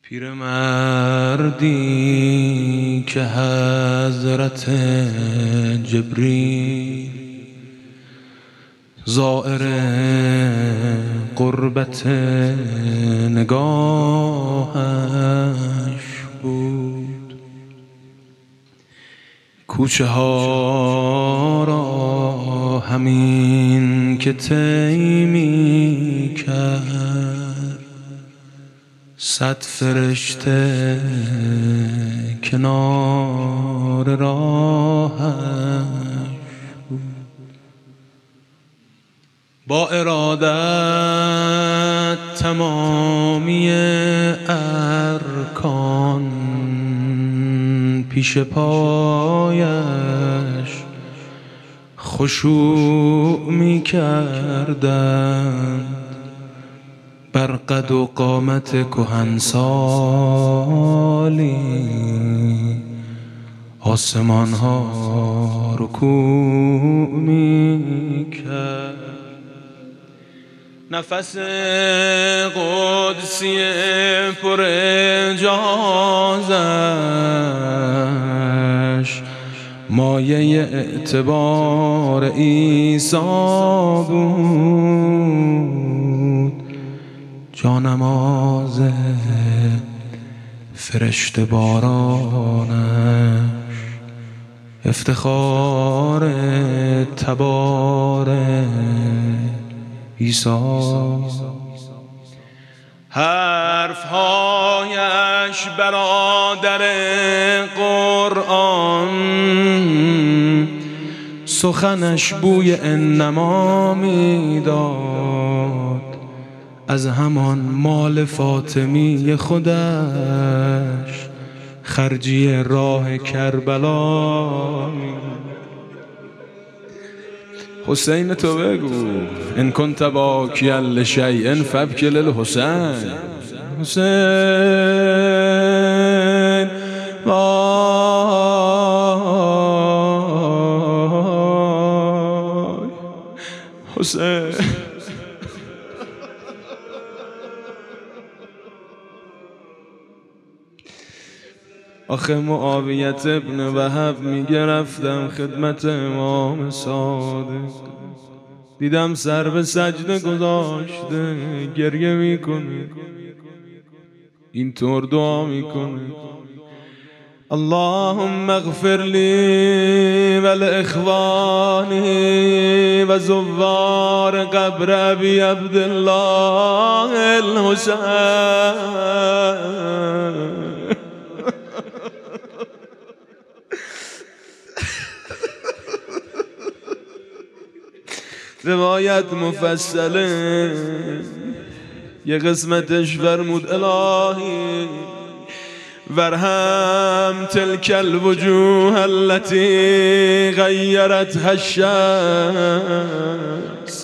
پیرمردی که حضرت جبریل زائر قربت نگاهش بود، کوچه ها را همین که طی می کرد، 100 فرشته کنار راهش بود. با ارادت تمامی ارکان پیش پایش خشوع می کردند، بر قد و قامت کهنسالی آسمان ها رکوع می کرد. نفس قدسی پر اعجازش مایه اعتبار عیسی بود، جانماز فرشته بارانش افتخار تبار عیسی. حرفهایش برادر قرآن، سخنش بوی انما میداد، از همان مال فاطمی خودش خرجی راه کربلا. حسین تو بگو ان کنت باکیا لشیء فابکی للحسین. حسین وای حسین. آخه معاویت ابن وهب میگه رفتم خدمت امام صادق، دیدم سر به سجده گذاشته گریه میکنه، اینطور دعا میکنه: اللهم اغفر لی و لاخوانی و زوار قبر ابی عبدالله الحسین. روایت مفصله، یه قسمتش فرمود الهی ورحم تلک الوجوه التي غیرتها الشمس.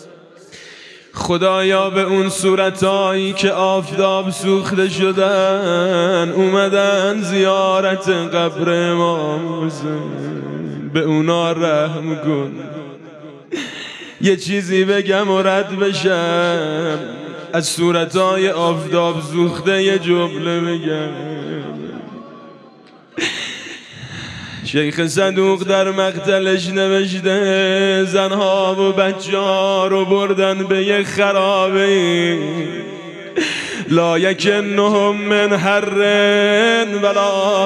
خدایا به اون صورتایی که آفتاب سوخته شدن اومدن زیارت قبر امام حسین، به اونا رحم کن. یه چیزی بگم و رد بشم، از صورتهای آفتاب سوخته یه جمله بگم. شیخ صدوق در مقتلش نوشته زنها و بچه ها رو بردن به یه خرابه، لا یکنهم من حر ولا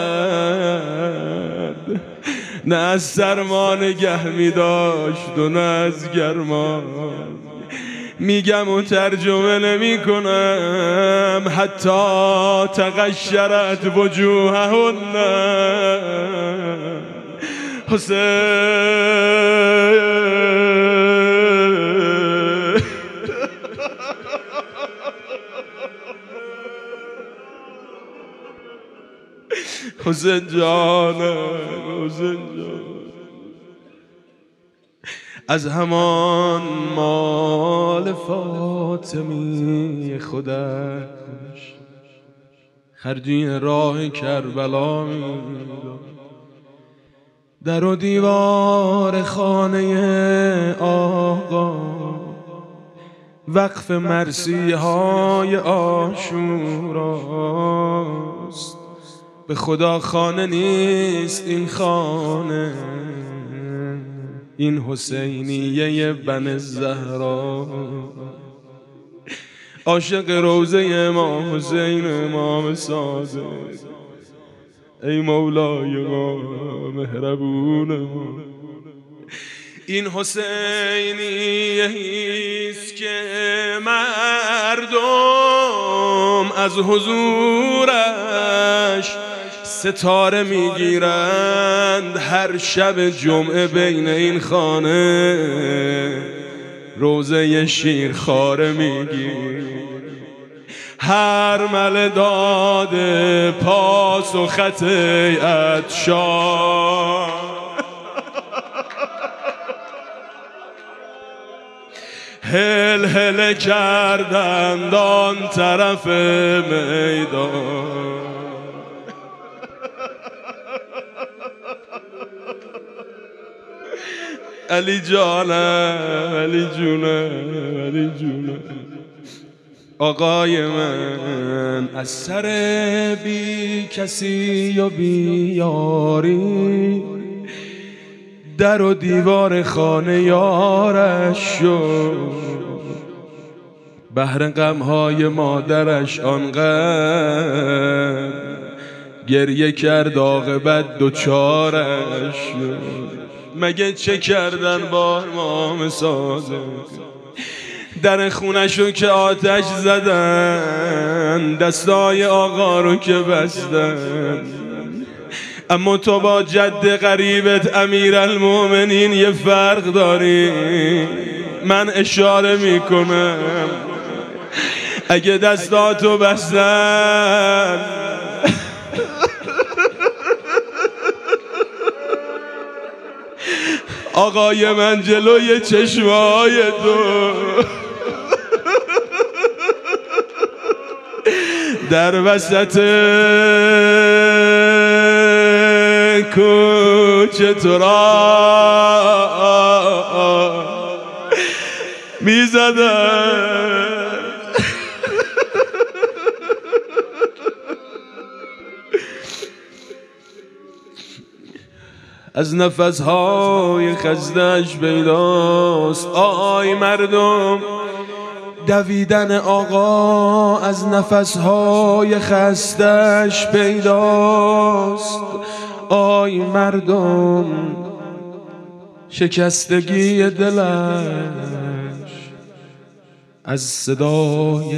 برد، نه از سرما نگه می داشت و نه از گرما. میگم و ترجمه نمی کنم. حتی تقشرت وجوههن. حسین حسین جانم، حسین جان. از همان مال فاطمی خودش خرجی راه کربلا میداد، در و دیوار خانه آقا وقف مرثیه های عاشوراست. به خدا خانه نیست این خانه، این حسینیه بن زهرا. عاشق روضه امام حسین امام صادق، ای مولای ما مهربون ما. این حسینیه‌ایست که مردم از حضورش ستاره میگیرند. هر شب جمعه بین این خانه روزه شیرخواره میگیر. هر مله داده پاس و خط عطشان، هل هل کردند آن طرف میدان. علی جانم علی جونم علی جونم، آقای من از سر بی کسی و بی یاری در و دیوار خانه یارش شد. بهر غمهای مادرش آنقدر گریه کرد، عاقبت دوچارش شد. مگه چه کردن با امام صادق؟ در خونشو که آتش زدن، دستای آقا رو که بستن. اما تو با جد غریبت امیرالمومنین یه فرق داری. من اشاره میکنم اگه دستاتو بستن آقای من جلوی چشمای تو در وسط کوچه تو را میزدن. از نفسهای خزدش پیداست. آی مردم دویدن آقا از نفسهای خستش پیداست. آی مردم شکستگی دلش از صدای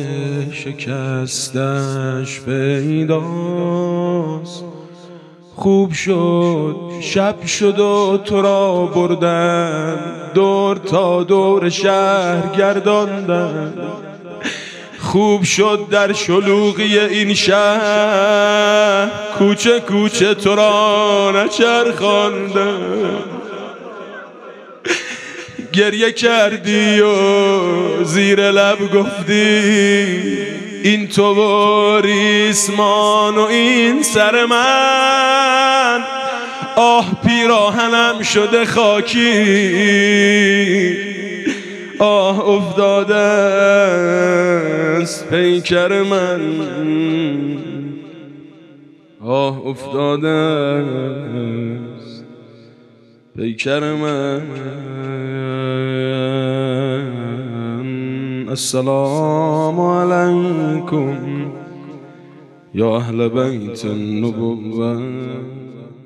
شکستش پیداست. خوب شد شب شد و تو را بردن، دور تا دور شهر گرداندن. خوب شد در شلوغی این شهر، کوچه کوچه تو را نچرخاندن. گریه کردی و زیر لب گفتی این تو و ریسمان و این سر من. آه پیراهنم شده خاکی، آه افتاده است پیکر من، آه افتاده است پیکر من. السلام علیکم یا اهل بیت النبوة.